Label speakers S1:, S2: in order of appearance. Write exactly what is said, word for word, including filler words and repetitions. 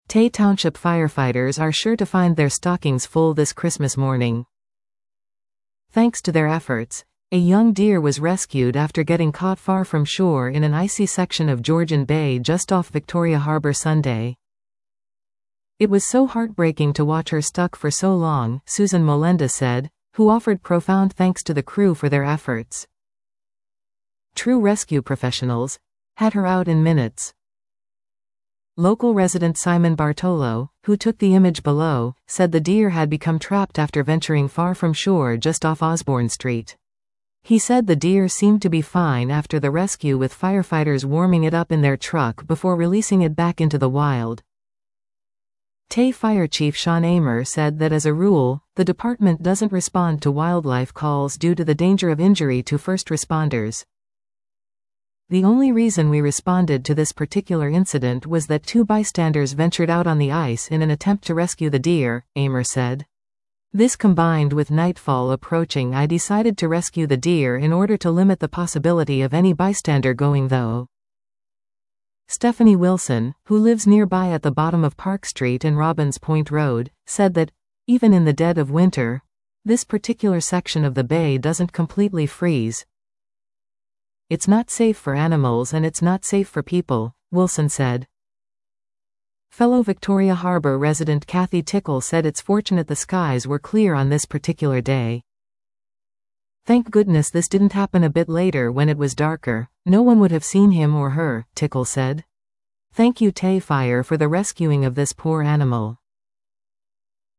S1: Tay Township firefighters are sure to find their stockings full this Christmas morning. Thanks to their efforts, a young deer was rescued after getting caught far from shore in an icy section of Georgian Bay just off Victoria Harbour Sunday. It was so heartbreaking to watch her stuck for so long, Susan Molenda said, who offered profound thanks to the crew for their efforts. True rescue professionals had her out in minutes. Local resident Simon Bartolo, who took the image below, said the deer had become trapped after venturing far from shore just off Osborne Street. He said the deer seemed to be fine after the rescue, with firefighters warming it up in their truck before releasing it back into the wild. Tay Fire Chief Sean Amer said that as a rule, the department doesn't respond to wildlife calls due to the danger of injury to first responders. The only reason we responded to this particular incident was that two bystanders ventured out on the ice in an attempt to rescue the deer, Amer said. This combined with nightfall approaching, I decided to rescue the deer in order to limit the possibility of any bystander going though. Stephanie Wilson, who lives nearby at the bottom of Park Street and Robbins Point Road, said that, even in the dead of winter, this particular section of the bay doesn't completely freeze. It's not safe for animals and it's not safe for people, Wilson said. Fellow Victoria Harbour resident Kathy Tickle said it's fortunate the skies were clear on this particular day. Thank goodness this didn't happen a bit later when it was darker. No one would have seen him or her, Tickle said. Thank you Tay Fire for the rescuing of this poor animal.